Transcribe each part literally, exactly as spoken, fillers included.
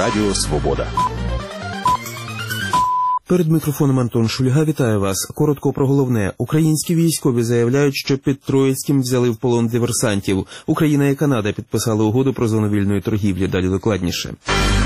Радіо Свобода. Перед мікрофоном Антон Шульга. Вітаю вас. Коротко про головне. Українські військові заявляють, що під Троїцьким взяли в полон диверсантів. Україна і Канада підписали угоду про зону вільної торгівлі. Далі докладніше.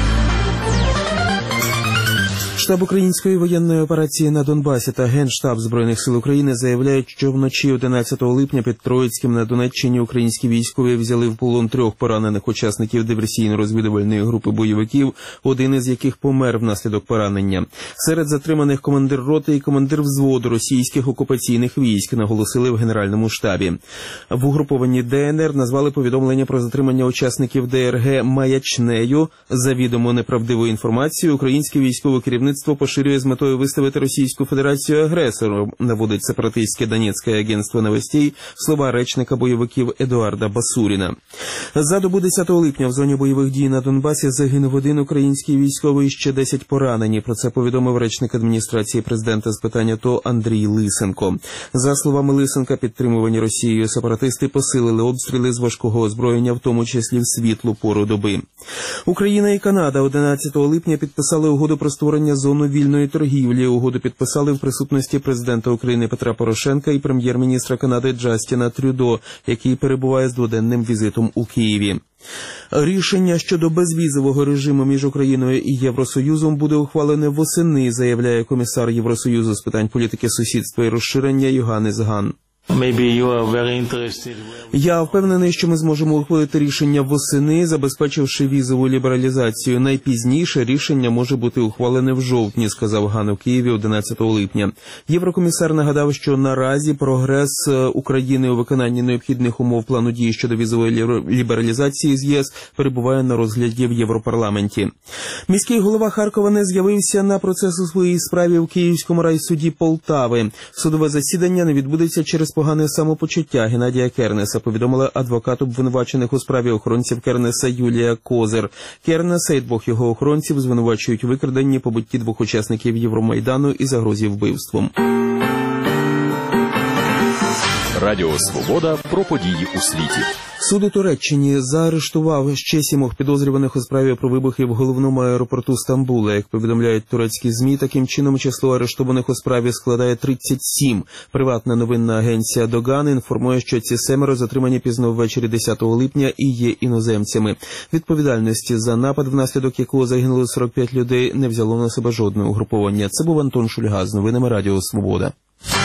Штаб української воєнної операції на Донбасі та Генштаб Збройних сил України заявляють, що вночі одинадцятого липня під Троїцьким на Донеччині українські військові взяли в полон трьох поранених учасників диверсійно-розвідувальної групи бойовиків, один із яких помер внаслідок поранення. Серед затриманих командир роти і командир взводу російських окупаційних військ, наголосили в Генеральному штабі. В угрупованні ДНР назвали повідомлення про затримання учасників ДРГ маячнею. Завідомо неправдивою інформацією українське військове керівництво поширює з метою виставити Російську Федерацію агресором, наводить сепаратистське Донецьке агентство новостей слова речника бойовиків Едуарда Басуріна. За добу десятого липня в зоні бойових дій на Донбасі загинув один український військовий і ще десять поранені. Про це повідомив речник адміністрації президента з питань АТО Андрій Лисенко. За словами Лисенка, підтримувані Росією сепаратисти посилили обстріли з важкого озброєння, в тому числі в світлу пору доби. Україна і Канада одинадцятого липня підписали угоду про створення зону вільної торгівлі. Угоду підписали в присутності президента України Петра Порошенка і прем'єр-міністра Канади Джастіна Трюдо, який перебуває з дводенним візитом у Києві. Рішення щодо безвізового режиму між Україною і Євросоюзом буде ухвалене восени, заявляє комісар Євросоюзу з питань політики сусідства і розширення Йоганнес Ган. Я впевнений, що ми зможемо ухвалити рішення восени, забезпечивши візову лібералізацію. Найпізніше рішення може бути ухвалене в жовтні, сказав Ган у Києві одинадцятого липня. Єврокомісар нагадав, що наразі прогрес України у виконанні необхідних умов плану дій щодо візової лібералізації з ЄС перебуває на розгляді в Європарламенті. Міський голова Харкова не з'явився на процес у своїй справі в Київському райсуді Полтави. Судове засідання не відбудеться через погане самопочуття Геннадія Кернеса, повідомила адвокат обвинувачених у справі охоронців Кернеса Юлія Козир. Кернеса і двох його охоронців звинувачують у викраденні, побитті двох учасників Євромайдану і загрозі вбивством. Радіо Свобода про події у світі. Суд у Туреччині заарештував ще сімох підозрюваних у справі про вибухи в головному аеропорту Стамбула. Як повідомляють турецькі ЗМІ, таким чином число арештованих у справі складає тридцять сім. Приватна новинна агенція Доган інформує, що ці семеро затримані пізно ввечері десятого липня і є іноземцями. Відповідальності за напад, внаслідок якого загинули сорок п'ять людей, не взяло на себе жодне угруповання. Це був Антон Шульга з новинами Радіо Свобода.